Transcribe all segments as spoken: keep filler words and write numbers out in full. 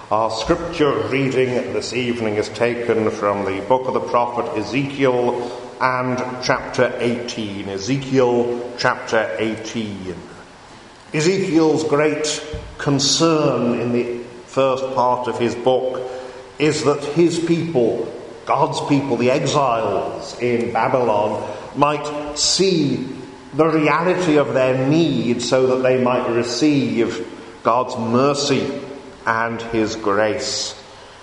Our scripture reading this evening is taken from the book of the prophet Ezekiel and chapter eighteen. Ezekiel chapter eighteen. Ezekiel's great concern in the first part of his book is that his people, God's people, the exiles in Babylon, might see the reality of their need so that they might receive God's mercy and his grace.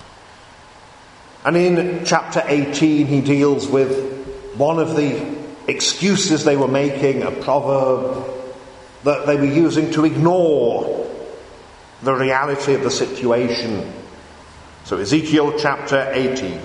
And in chapter eighteen he deals with one of the excuses they were making, a proverb that they were using to ignore the reality of the situation. So Ezekiel chapter eighteen.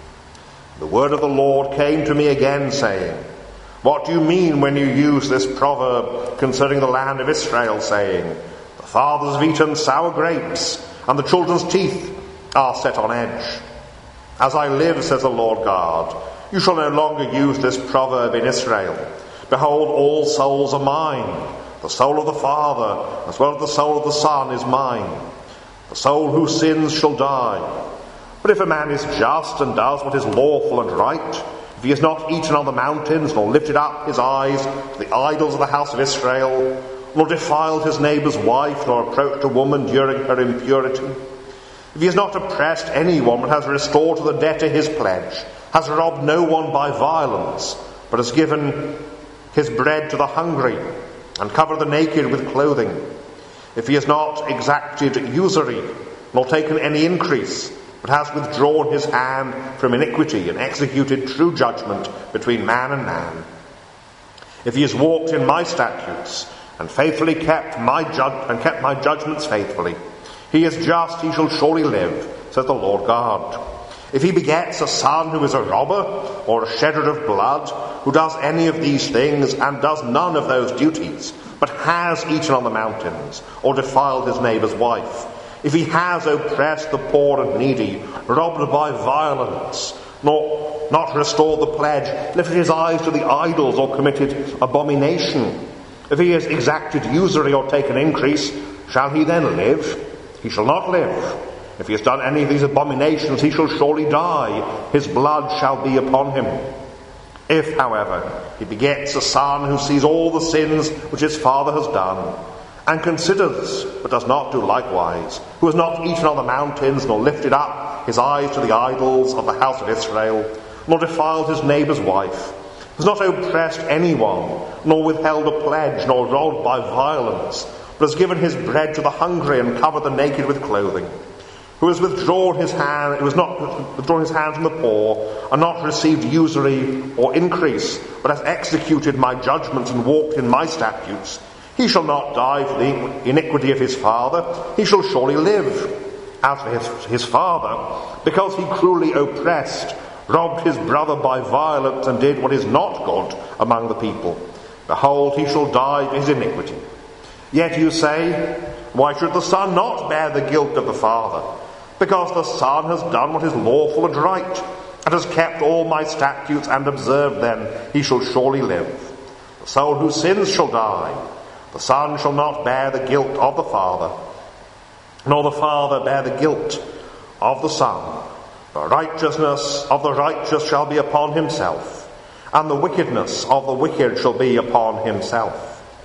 The word of the Lord came to me again, saying, "What do you mean when you use this proverb concerning the land of Israel, saying, the fathers have eaten sour grapes, and the children's teeth are set on edge? As I live, says the Lord God, you shall no longer use this proverb in Israel. Behold, all souls are mine. The soul of the Father, as well as the soul of the Son, is mine. The soul who sins shall die. But if a man is just and does what is lawful and right, if he has not eaten on the mountains, nor lifted up his eyes to the idols of the house of Israel, nor defiled his neighbour's wife, nor approached a woman during her impurity, if he has not oppressed anyone, but has restored to the debtor his pledge, has robbed no one by violence, but has given his bread to the hungry, and covered the naked with clothing, if he has not exacted usury, nor taken any increase, but has withdrawn his hand from iniquity, and executed true judgment between man and man, if he has walked in my statutes, and faithfully kept my ju- and kept my judgments faithfully, he is just, he shall surely live, says the Lord God. If he begets a son who is a robber, or a shedder of blood, who does any of these things, and does none of those duties, but has eaten on the mountains, or defiled his neighbour's wife, if he has oppressed the poor and needy, robbed by violence, nor not restored the pledge, lifted his eyes to the idols, or committed abomination, if he has exacted usury or taken increase, shall he then live? He shall not live. If he has done any of these abominations, he shall surely die. His blood shall be upon him. If, however, he begets a son who sees all the sins which his father has done, and considers, but does not do likewise, who has not eaten on the mountains, nor lifted up his eyes to the idols of the house of Israel, nor defiled his neighbour's wife, has not oppressed anyone, nor withheld a pledge, nor robbed by violence, but has given his bread to the hungry, and covered the naked with clothing, who has withdrawn his hand, who has not withdrawn his hand from the poor, and not received usury or increase, but has executed my judgments and walked in my statutes, he shall not die for the iniquity of his father, he shall surely live. As for his, his father, because he cruelly oppressed, robbed his brother by violence, and did what is not good among the people, behold, he shall die for his iniquity. Yet you say, why should the son not bear the guilt of the father? Because the son has done what is lawful and right, and has kept all my statutes and observed them, he shall surely live. The soul who sins shall die. The son shall not bear the guilt of the father, nor the father bear the guilt of the son. The righteousness of the righteous shall be upon himself, and the wickedness of the wicked shall be upon himself.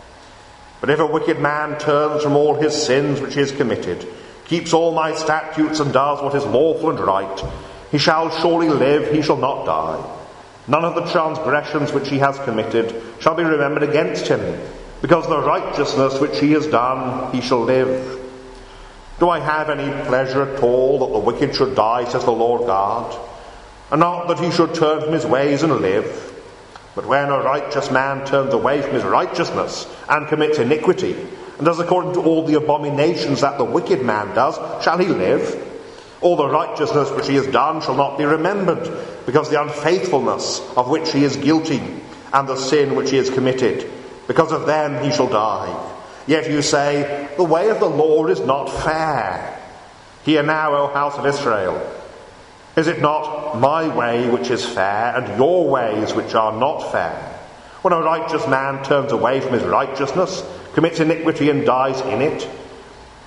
But if a wicked man turns from all his sins which he has committed, keeps all my statutes, and does what is lawful and right, he shall surely live, he shall not die. None of the transgressions which he has committed shall be remembered against him, because the righteousness which he has done, he shall live. Do I have any pleasure at all that the wicked should die, says the Lord God, and not that he should turn from his ways and live? But when a righteous man turns away from his righteousness and commits iniquity, and does according to all the abominations that the wicked man does, shall he live? All the righteousness which he has done shall not be remembered, because the unfaithfulness of which he is guilty, and the sin which he has committed, because of them he shall die. Yet you say, the way of the Lord is not fair. Hear now, O house of Israel, is it not my way which is fair, and your ways which are not fair? When a righteous man turns away from his righteousness, commits iniquity and dies in it, If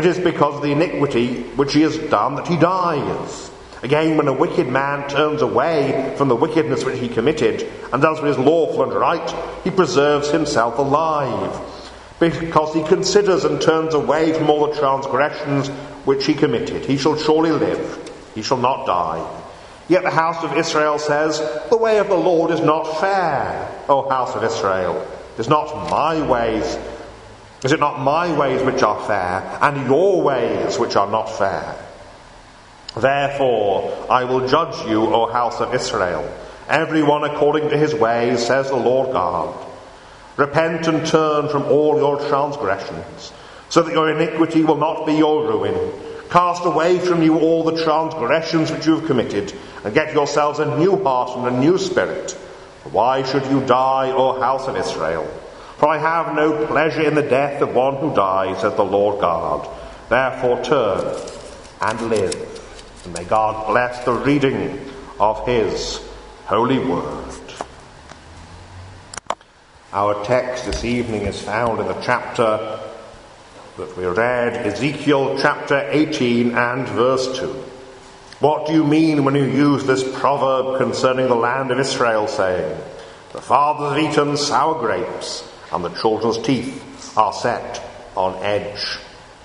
It is because of the iniquity which he has done that he dies. Again, when a wicked man turns away from the wickedness which he committed and does what is lawful and right, he preserves himself alive, because he considers and turns away from all the transgressions which he committed. He shall surely live, he shall not die. Yet the house of Israel says, the way of the Lord is not fair, O house of Israel. It is not my ways. Is it not my ways which are fair, and your ways which are not fair? Therefore I will judge you, O house of Israel, everyone according to his ways, says the Lord God. Repent and turn from all your transgressions, so that your iniquity will not be your ruin. Cast away from you all the transgressions which you have committed, and get yourselves a new heart and a new spirit. Why should you die, O house of Israel? For I have no pleasure in the death of one who dies, says the Lord God. Therefore turn and live. And may God bless the reading of his holy word. Our text this evening is found in the chapter that we read, Ezekiel chapter eighteen and verse two. What do you mean when you use this proverb concerning the land of Israel, saying, the fathers have eaten sour grapes, and the children's teeth are set on edge?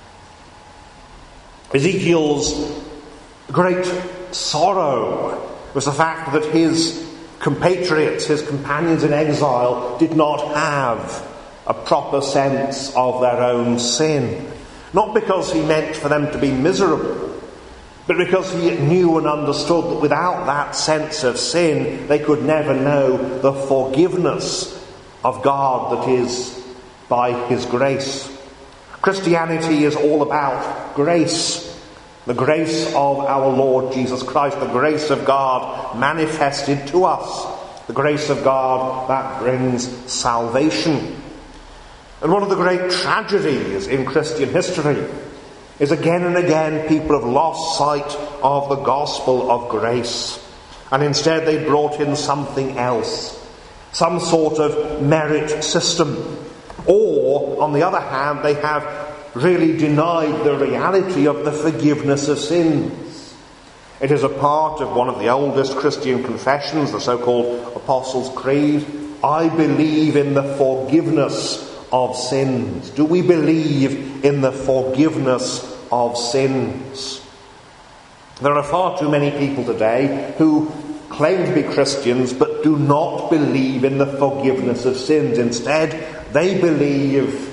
Ezekiel's great sorrow was the fact that his compatriots, his companions in exile, did not have a proper sense of their own sin. Not because he meant for them to be miserable, but because he knew and understood that without that sense of sin, they could never know the forgiveness of God that is by his grace. Christianity is all about grace. The grace of our Lord Jesus Christ, the grace of God manifested to us, the grace of God that brings salvation. And one of the great tragedies in Christian history is again and again people have lost sight of the gospel of grace, and instead they brought in something else, some sort of merit system. Or, on the other hand, they have really denied the reality of the forgiveness of sins. It is a part of one of the oldest Christian confessions, the so-called Apostles' Creed. I believe in the forgiveness of sins. Do we believe in the forgiveness of sins? There are far too many people today who claim to be Christians but do not believe in the forgiveness of sins. Instead, they believe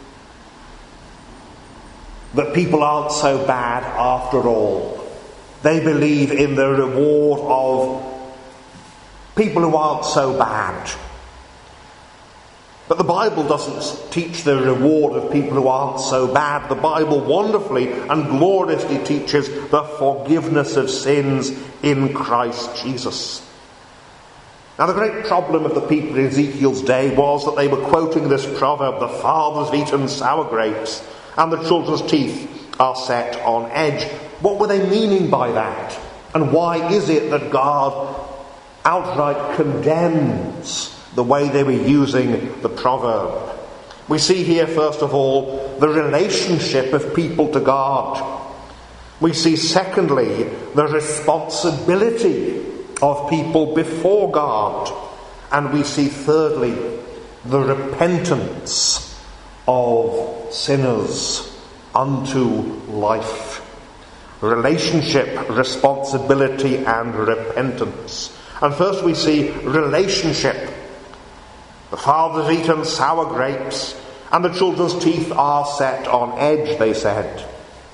that people aren't so bad after all. They believe in the reward of people who aren't so bad. But the Bible doesn't teach the reward of people who aren't so bad. The Bible wonderfully and gloriously teaches the forgiveness of sins in Christ Jesus. Now, the great problem of the people in Ezekiel's day was that they were quoting this proverb, the fathers have eaten sour grapes, and the children's teeth are set on edge. What were they meaning by that? And why is it that God outright condemns the way they were using the proverb? We see here, first of all, the relationship of people to God. We see, secondly, the responsibility of people before God. And we see, thirdly, the repentance of sinners unto life. Relationship, responsibility, and repentance. And first we see relationship. The fathers have eaten sour grapes, and the children's teeth are set on edge, they said.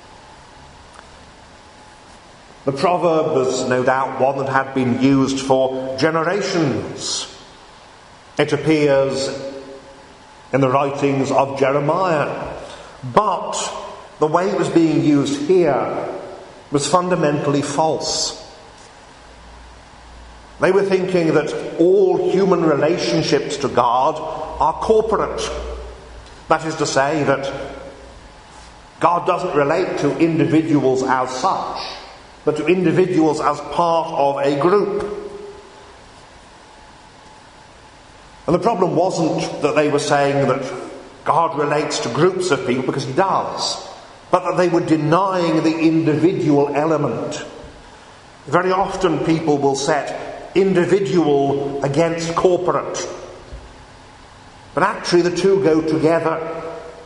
The proverb was no doubt one that had been used for generations. It appears in the writings of Jeremiah. But the way it was being used here was fundamentally false. They were thinking that all human relationships to God are corporate. That is to say that God doesn't relate to individuals as such, but to individuals as part of a group. And the problem wasn't that they were saying that God relates to groups of people, because he does. but that they were denying the individual element. Very often people will set individual against corporate, but actually the two go together.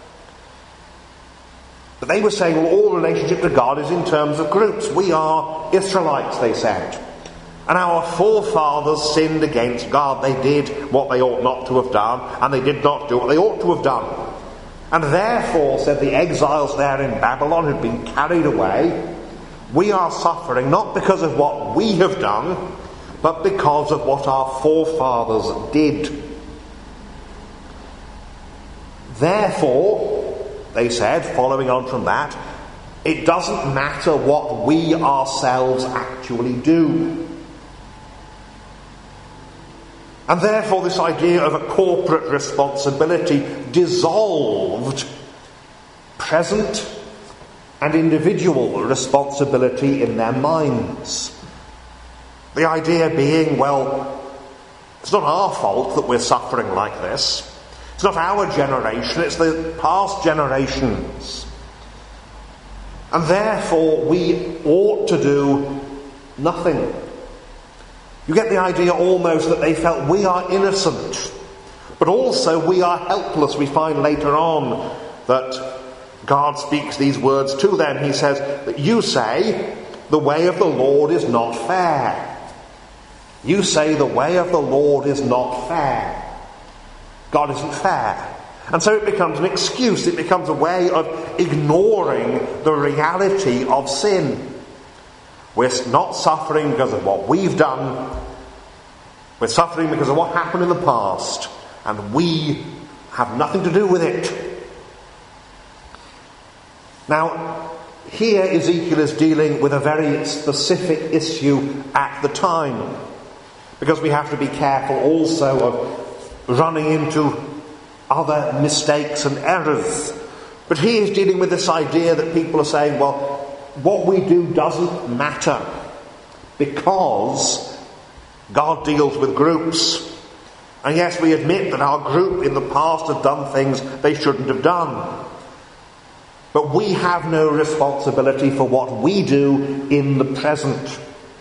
But they were saying, well, all relationship to God is in terms of groups. We are Israelites, they said. And our forefathers sinned against God. They did what they ought not to have done, and they did not do what they ought to have done. And therefore, said the exiles there in Babylon who'd been carried away, we are suffering not because of what we have done, but because of what our forefathers did. Therefore, they said, following on from that, it doesn't matter what we ourselves actually do. And therefore this idea of a corporate responsibility dissolved present and individual responsibility in their minds. The idea being, well, it's not our fault that we're suffering like this. It's not our generation, it's the past generations. And therefore we ought to do nothing. You get the idea almost that they felt we are innocent, but also we are helpless. We find later on that God speaks these words to them. He says that you say the way of the Lord is not fair. You say the way of the Lord is not fair. God isn't fair. And so it becomes an excuse. It becomes a way of ignoring the reality of sin. We're not suffering because of what we've done. We're suffering because of what happened in the past. And we have nothing to do with it. Now, here Ezekiel is dealing with a very specific issue at the time. Because we have to be careful also of running into other mistakes and errors. But he is dealing with this idea that people are saying, well, what we do doesn't matter because God deals with groups. And yes, we admit that our group in the past have done things they shouldn't have done. But we have no responsibility for what we do in the present.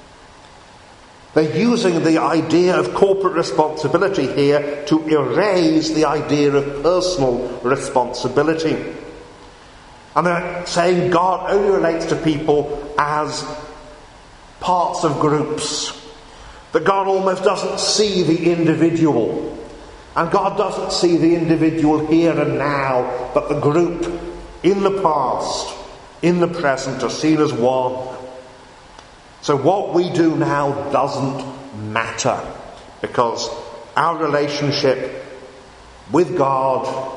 They're using the idea of corporate responsibility here to erase the idea of personal responsibility. And they're saying God only relates to people as parts of groups. That God almost doesn't see the individual. And God doesn't see the individual here and now, but the group in the past, in the present, are seen as one. So what we do now doesn't matter, because our relationship with God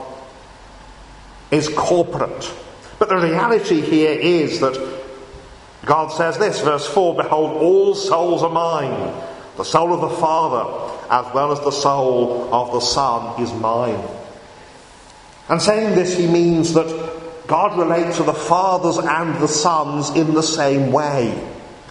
is corporate. But the reality here is that God says this, verse four, behold, all souls are mine. The soul of the Father, as well as the soul of the Son, is mine. And saying this, he means that God relates to the fathers and the sons in the same way.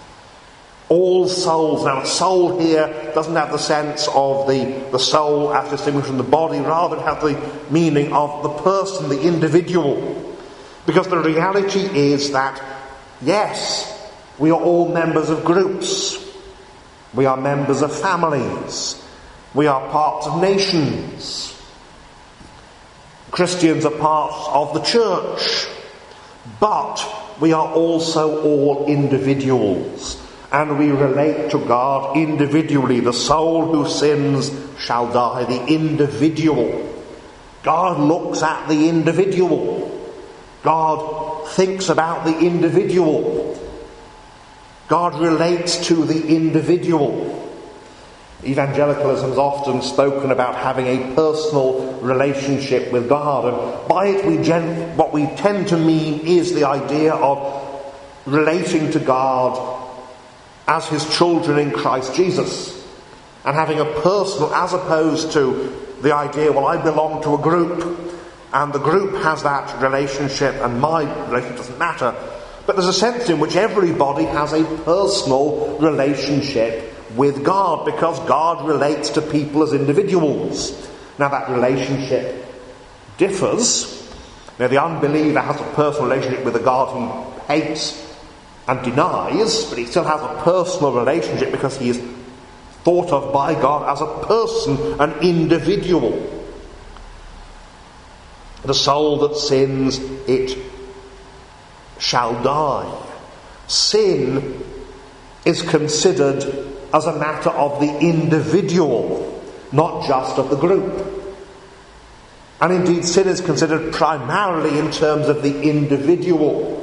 All souls. Now, soul here doesn't have the sense of the, the soul as distinguished from the body. Rather, it has the meaning of the person, the individual. Because the reality is that, yes, we are all members of groups. We are members of families. We are parts of nations. Christians are parts of the church. But we are also all individuals. And we relate to God individually. The soul who sins shall die. The individual. God looks at the individual. God thinks about the individual. God relates to the individual. Evangelicalism has often spoken about having a personal relationship with God. And by it, we gen- what we tend to mean is the idea of relating to God as his children in Christ Jesus, and having a personal, as opposed to the idea, well, I belong to a group and the group has that relationship and my relationship doesn't matter. But there's a sense in which everybody has a personal relationship with God, because God relates to people as individuals. Now that relationship differs Now, the unbeliever has a personal relationship with a God he hates and denies, but he still has a personal relationship because he is thought of by God as a person, an individual. The soul that sins, it shall die. Sin is considered as a matter of the individual, not just of the group. And indeed, sin is considered primarily in terms of the individual.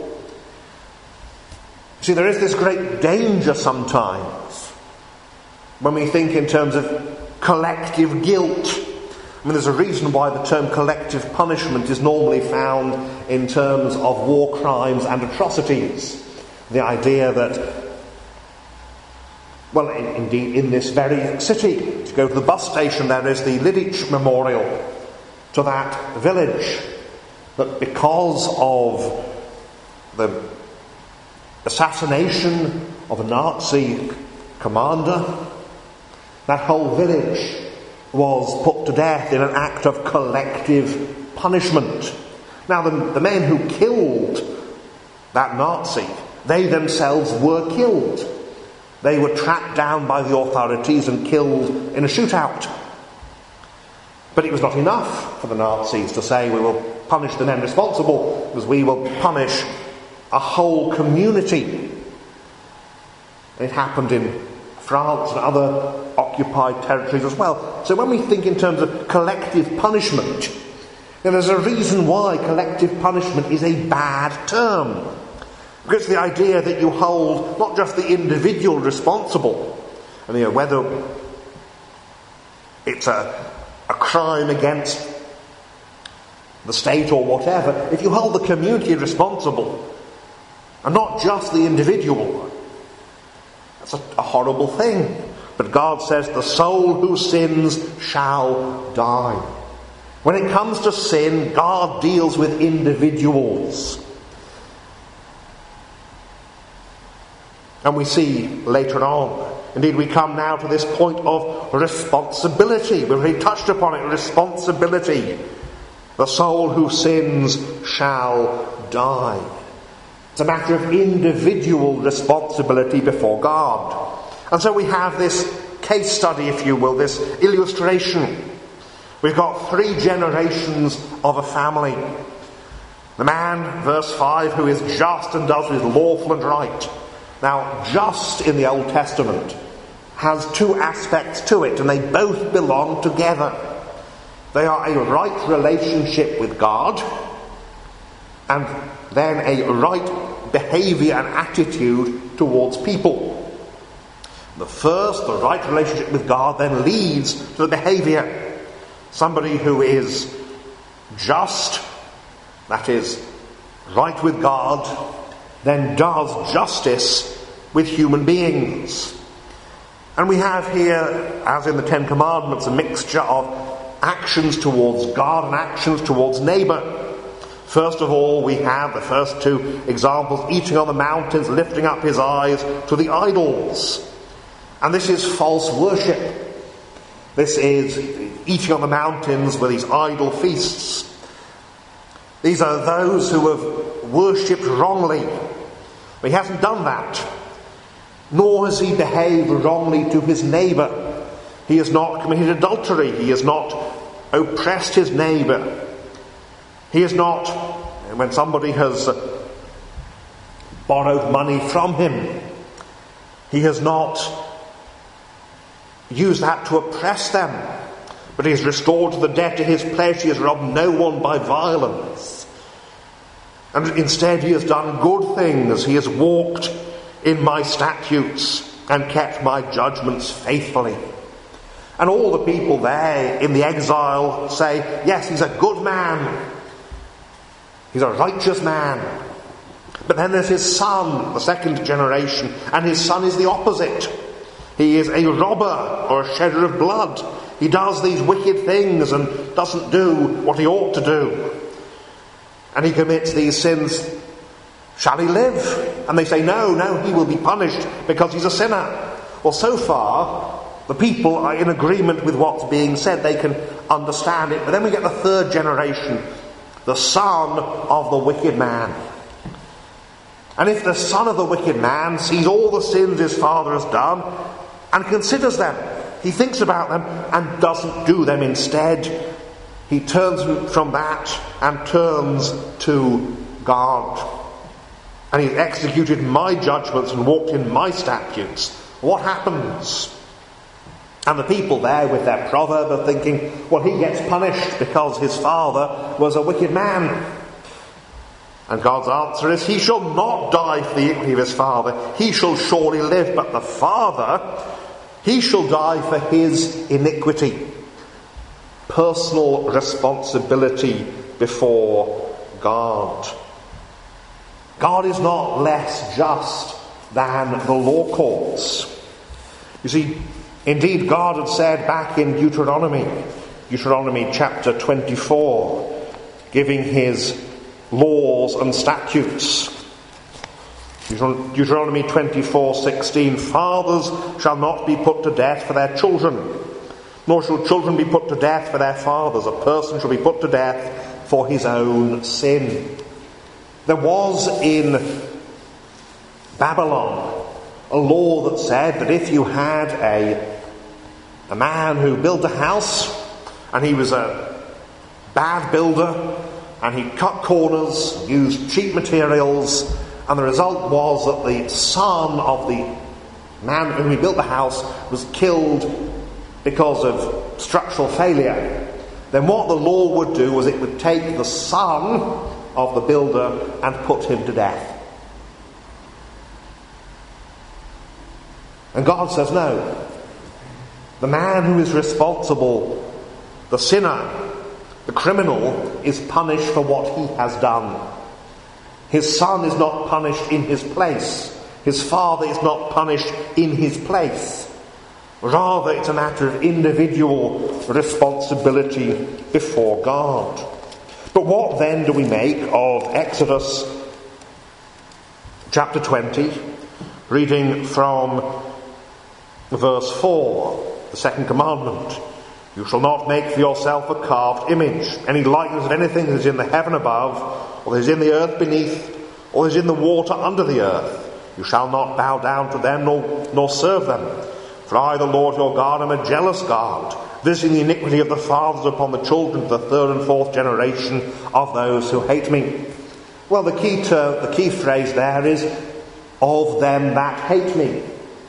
See, there is this great danger sometimes when we think in terms of collective guilt. I mean, there's a reason why the term collective punishment is normally found in terms of war crimes and atrocities. The idea that, well, in, indeed, in this very city, if you go to the bus station, there is the Lidic Memorial to that village, that because of the assassination of a Nazi commander, that whole village was put to death in an act of collective punishment. Now, the, the men who killed that Nazi, they themselves were killed. They were tracked down by the authorities and killed in a shootout. But it was not enough for the Nazis to say, we will punish the men responsible, because we will punish a whole community. It happened in France and other occupied territories as well. So when we think in terms of collective punishment, then there's a reason why collective punishment is a bad term. Because it's the idea that you hold not just the individual responsible, and you know, whether it's a a crime against the state or whatever, if you hold the community responsible and not just the individual, that's a, a horrible thing. But God says the soul who sins shall die. When it comes to sin, God deals with individuals. And we see later on, indeed, we come now to this point of responsibility. We've already touched upon it, responsibility. The soul who sins shall die. It's a matter of individual responsibility before God. And so we have this case study, if you will, this illustration. We've got three generations of a family. The man, verse five, who is just and does what is lawful and right. Now, just in the Old Testament has two aspects to it, and they both belong together. They are a right relationship with God, and then a right behaviour and attitude towards people. The first, the right relationship with God, then leads to the behaviour. Somebody who is just, that is, right with God, then does justice with human beings. And we have here, as in the Ten Commandments, a mixture of actions towards God and actions towards neighbour. First of all, we have the first two examples, eating on the mountains, lifting up his eyes to the idols. And this is false worship. This is eating on the mountains with these idol feasts. These are those who have worshipped wrongly. He hasn't done that. Nor has he behaved wrongly to his neighbour. He has not committed adultery. He has not oppressed his neighbour. He has not, when somebody has borrowed money from him, he has not used that to oppress them, but he has restored to the debtor his pledge. He has robbed no one by violence. And instead he has done good things. He has walked in my statutes and kept my judgments faithfully. And all the people there in the exile say, yes, he's a good man. He's a righteous man. But then there's his son, the second generation, and his son is the opposite. He is a robber or a shedder of blood. He does these wicked things and doesn't do what he ought to do. And he commits these sins. Shall he live? And they say, no, no, he will be punished because he's a sinner. Well, so far, the people are in agreement with what's being said. They can understand it. But then we get the third generation. the son of the wicked man. And if the son of the wicked man sees all the sins his father has done and considers them, he thinks about them and doesn't do them instead, he turns from that and turns to God. And he's executed my judgments and walked in my statutes. What happens? And the people there with their proverb are thinking, well, he gets punished because his father was a wicked man. And God's answer is, he shall not die for the iniquity of his father. He shall surely live. But the father, he shall die for his iniquity. Personal responsibility before God. God is not less just than the law courts. You see, indeed, God had said back in Deuteronomy, Deuteronomy chapter twenty-four, giving his laws and statutes. Deuteronomy twenty-four sixteen, fathers shall not be put to death for their children, nor shall children be put to death for their fathers. A person shall be put to death for his own sin. There was in Babylon a law that said that if you had a, a man who built a house, and he was a bad builder, and he cut corners, used cheap materials, and the result was that the son of the man whom he built the house was killed because of structural failure, then what the law would do was it would take the son of the builder and put him to death. And God says no. The man who is responsible, the sinner, the criminal, is punished for what he has done. His son is not punished in his place. His father is not punished in his place. Rather, it's a matter of individual responsibility before God. But what then do we make of Exodus chapter twenty, reading from verse four, the second commandment? You shall not make for yourself a carved image, any likeness of anything that is in the heaven above, or that is in the earth beneath, or that is in the water under the earth. You shall not bow down to them, nor, nor serve them. For I, the Lord your God, am a jealous God, visiting the iniquity of the fathers upon the children to the third and fourth generation of those who hate me. Well, the key term, the key phrase there is, of them that hate me.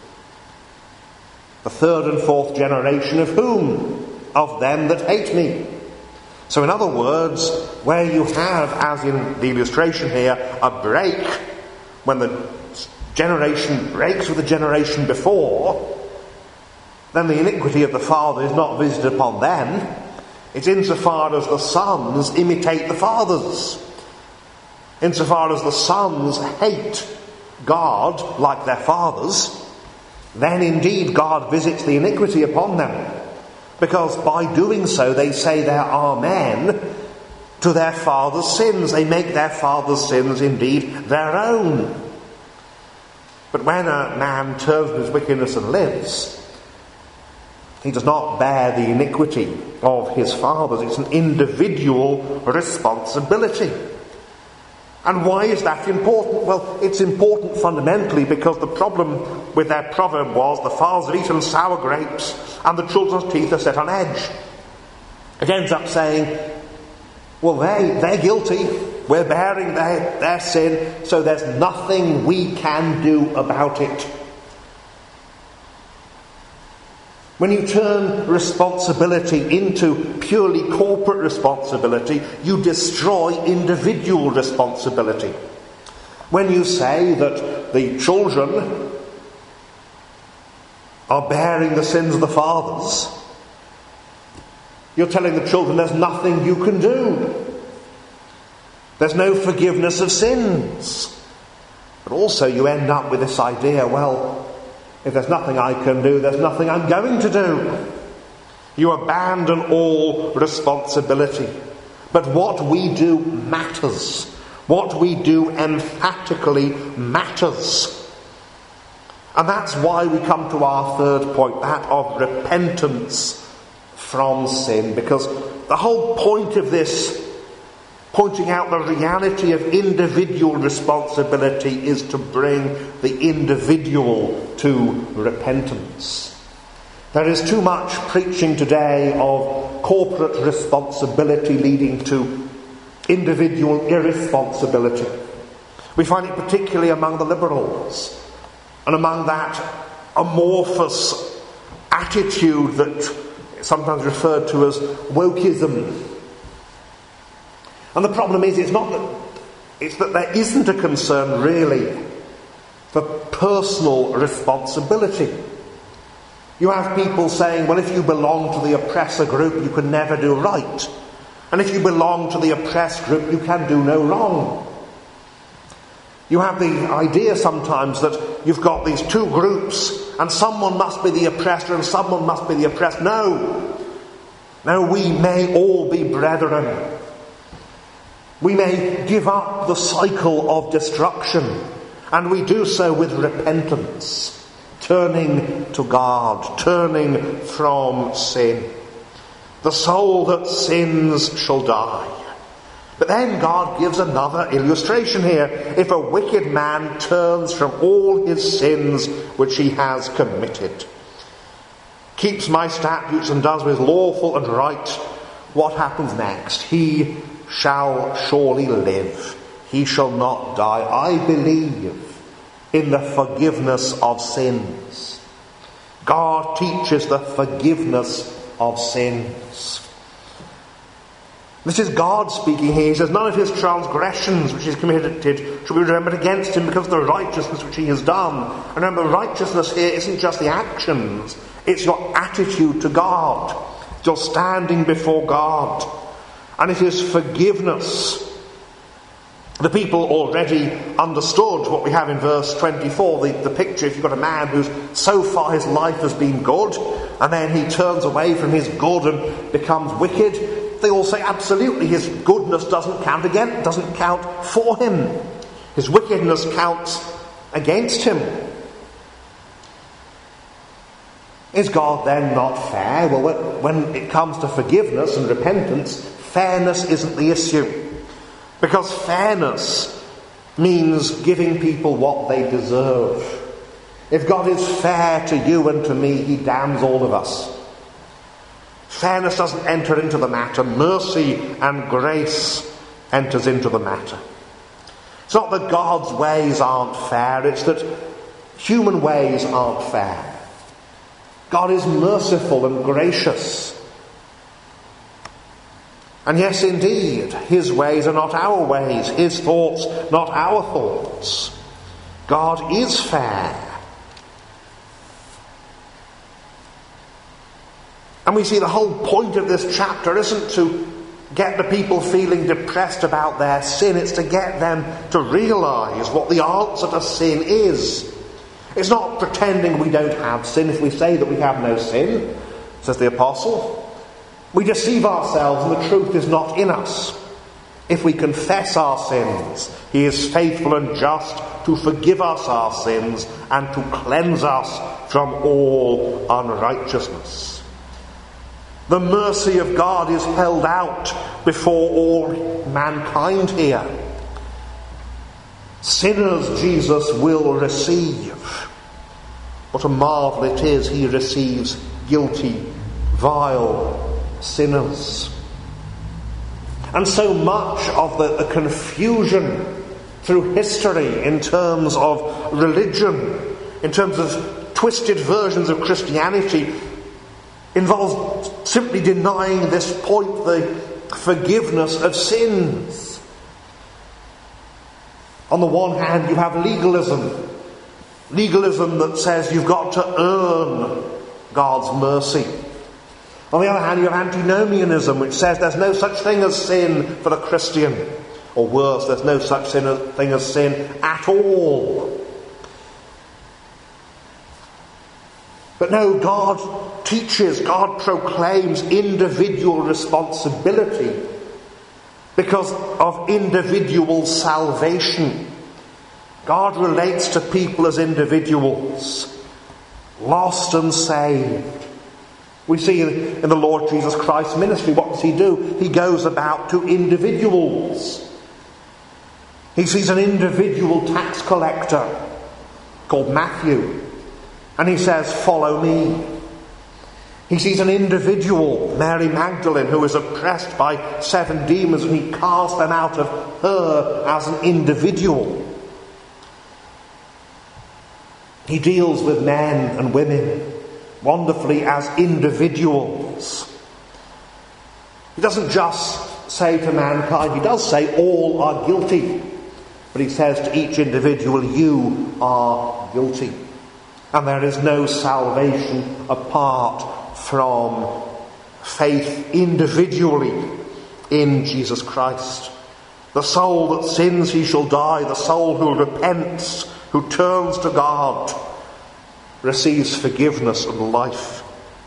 The third and fourth generation of whom? Of them that hate me. So in other words, where you have, as in the illustration here, a break, when the generation breaks with the generation before, then the iniquity of the father is not visited upon them. It's insofar as the sons imitate the fathers. Insofar as the sons hate God like their fathers, then indeed God visits the iniquity upon them. Because by doing so they say their amen to their father's sins. They make their father's sins indeed their own. But when a man turns from his wickedness and lives, he does not bear the iniquity of his fathers. It's an individual responsibility. And why is that important? Well, it's important fundamentally because the problem with their proverb was the fathers have eaten sour grapes and the children's teeth are set on edge. It ends up saying, well, they, they're guilty. We're bearing their, their sin, so there's nothing we can do about it. When you turn responsibility into purely corporate responsibility, you destroy individual responsibility. When you say that the children are bearing the sins of the fathers, you're telling the children there's nothing you can do. There's no forgiveness of sins. But also you end up with this idea, well, if there's nothing I can do, there's nothing I'm going to do. You abandon all responsibility. But what we do matters. What we do emphatically matters. And that's why we come to our third point, that of repentance from sin. Because the whole point of this pointing out the reality of individual responsibility is to bring the individual to repentance. There is too much preaching today of corporate responsibility leading to individual irresponsibility. We find it particularly among the liberals and among that amorphous attitude that is sometimes referred to as wokeism. And the problem is, it's not that, it's that there isn't a concern really for personal responsibility. You have people saying, well, if you belong to the oppressor group, you can never do right. And if you belong to the oppressed group, you can do no wrong. You have the idea sometimes that you've got these two groups and someone must be the oppressor and someone must be the oppressed. No. No, we may all be brethren. We may give up the cycle of destruction, and we do so with repentance, turning to God, turning from sin. The soul that sins shall die. But then God gives another illustration here. If a wicked man turns from all his sins which he has committed, keeps my statutes and does what is lawful and right, what happens next? He shall surely live. He shall not die. I believe in the forgiveness of sins. God teaches the forgiveness of sins. This is God speaking here. He says, none of his transgressions which he has committed shall be remembered against him because of the righteousness which he has done. And remember, righteousness here isn't just the actions, it's your attitude to God. It's your standing before God. And it is forgiveness. The people already understood what we have in verse twenty-four, the, the picture. If you've got a man who's so far his life has been good, and then he turns away from his good and becomes wicked, they all say absolutely his goodness doesn't count again, doesn't count for him. His wickedness counts against him. Is God then not fair? Well, when it comes to forgiveness and repentance, fairness isn't the issue. Because fairness means giving people what they deserve. If God is fair to you and to me, he damns all of us. Fairness doesn't enter into the matter. Mercy and grace enters into the matter. It's not that God's ways aren't fair, it's that human ways aren't fair. God is merciful and gracious. And yes, indeed, his ways are not our ways, his thoughts not our thoughts. God is fair. And we see the whole point of this chapter isn't to get the people feeling depressed about their sin, it's to get them to realise what the answer to sin is. It's not pretending we don't have sin if we say that we have no sin, says the apostle. We deceive ourselves and the truth is not in us. If we confess our sins, he is faithful and just to forgive us our sins and to cleanse us from all unrighteousness. The mercy of God is held out before all mankind here. Sinners Jesus will receive. What a marvel it is, he receives guilty, vile sinners. And so much of the, the confusion through history in terms of religion, in terms of twisted versions of Christianity, involves simply denying this point, the forgiveness of sins. On the one hand, you have legalism. Legalism that says you've got to earn God's mercy. On the other hand, you have antinomianism, which says there's no such thing as sin for the Christian. Or worse, there's no such thing as sin at all. But no, God teaches, God proclaims individual responsibility because of individual salvation. God relates to people as individuals, lost and saved. We see in the Lord Jesus Christ's ministry, what does he do? He goes about to individuals. He sees an individual tax collector called Matthew, and he says, "Follow me." He sees an individual, Mary Magdalene, who is oppressed by seven demons, and he casts them out of her as an individual. He deals with men and women wonderfully as individuals. He doesn't just say to mankind, he does say all are guilty, but he says to each individual, you are guilty. And there is no salvation apart from faith individually in Jesus Christ. The soul that sins, he shall die. The soul who repents, who turns to God, receives forgiveness and life.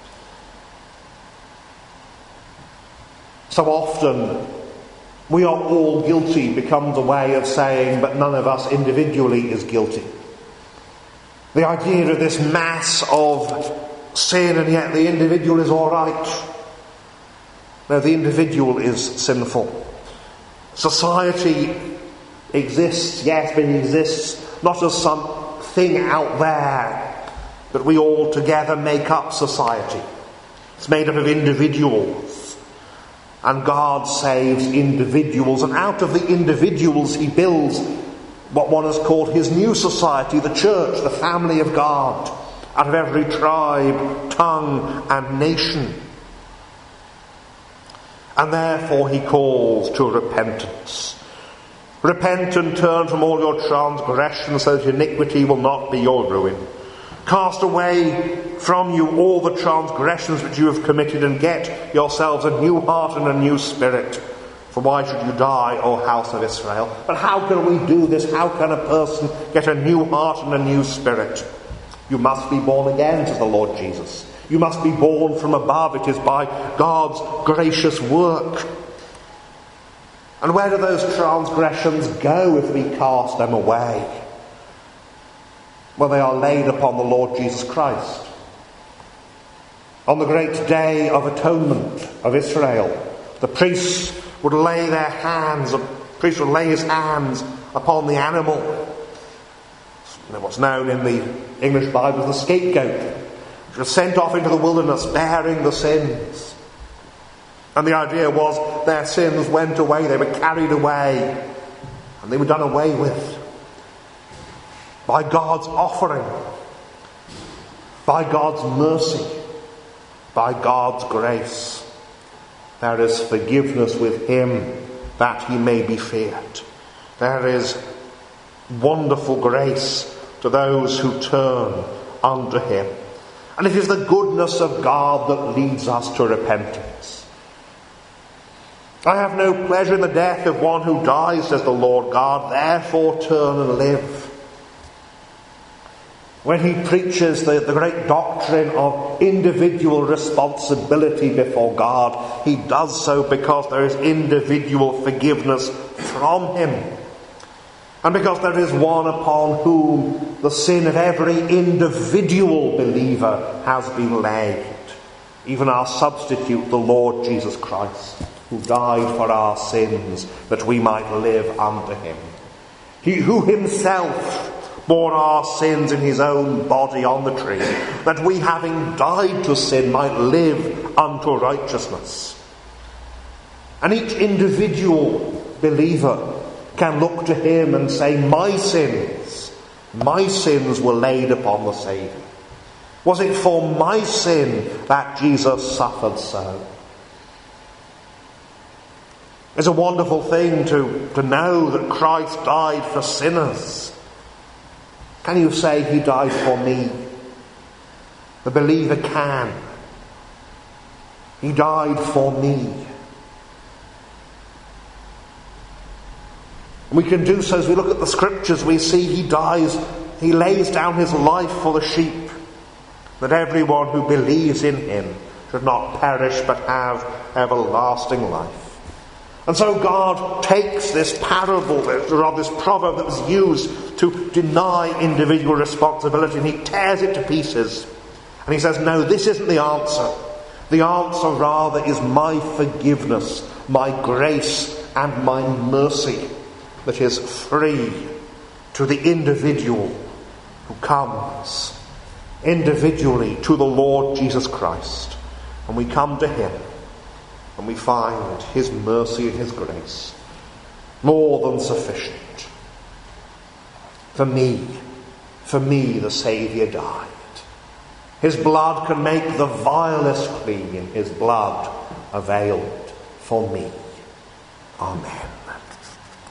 So often, we are all guilty becomes a way of saying, but none of us individually is guilty. The idea of this mass of sin, and yet the individual is all right. No, the individual is sinful. Society exists, yes, but it exists not as some thing out there, but we all together make up society. It's made up of individuals. And God saves individuals. And out of the individuals he builds what one has called his new society, the church, the family of God, out of every tribe, tongue and nation. And therefore he calls to repentance. Repent and turn from all your transgressions, so that iniquity will not be your ruin. Cast away from you all the transgressions which you have committed, and get yourselves a new heart and a new spirit. For why should you die, O house of Israel? But how can we do this? How can a person get a new heart and a new spirit? You must be born again, says the Lord Jesus. You must be born from above. It is by God's gracious work. And where do those transgressions go if we cast them away? Well, they are laid upon the Lord Jesus Christ. On the great day of atonement of Israel, the priests would lay their hands, the priest would lay his hands upon the animal. What's known in the English Bible as the scapegoat, which was sent off into the wilderness bearing the sins. And the idea was their sins went away, they were carried away, and they were done away with by God's offering, by God's mercy, by God's grace. There is forgiveness with him that he may be feared. There is wonderful grace to those who turn unto him. And it is the goodness of God that leads us to repentance. I have no pleasure in the death of one who dies, says the Lord God, therefore turn and live. When he preaches the, the great doctrine of individual responsibility before God, he does so because there is individual forgiveness from him. And because there is one upon whom the sin of every individual believer has been laid. Even our substitute, the Lord Jesus Christ, who died for our sins that we might live unto him. He who himself bore our sins in his own body on the tree, that we, having died to sin, might live unto righteousness. And each individual believer can look to him and say, my sins, my sins were laid upon the Saviour. Was it for my sin that Jesus suffered so? It's a wonderful thing to, to know that Christ died for sinners. Can you say he died for me? The believer can. He died for me. And we can do so as we look at the scriptures. We see he dies, he lays down his life for the sheep, that everyone who believes in him should not perish but have everlasting life. And so God takes this parable, or this proverb that was used to deny individual responsibility, and he tears it to pieces. And he says, no, this isn't the answer. The answer rather is my forgiveness, my grace and my mercy that is free to the individual who comes individually to the Lord Jesus Christ. And we come to him and we find his mercy and his grace more than sufficient. For me, for me the Saviour died. His blood can make the vilest clean. His blood availed for me. Amen.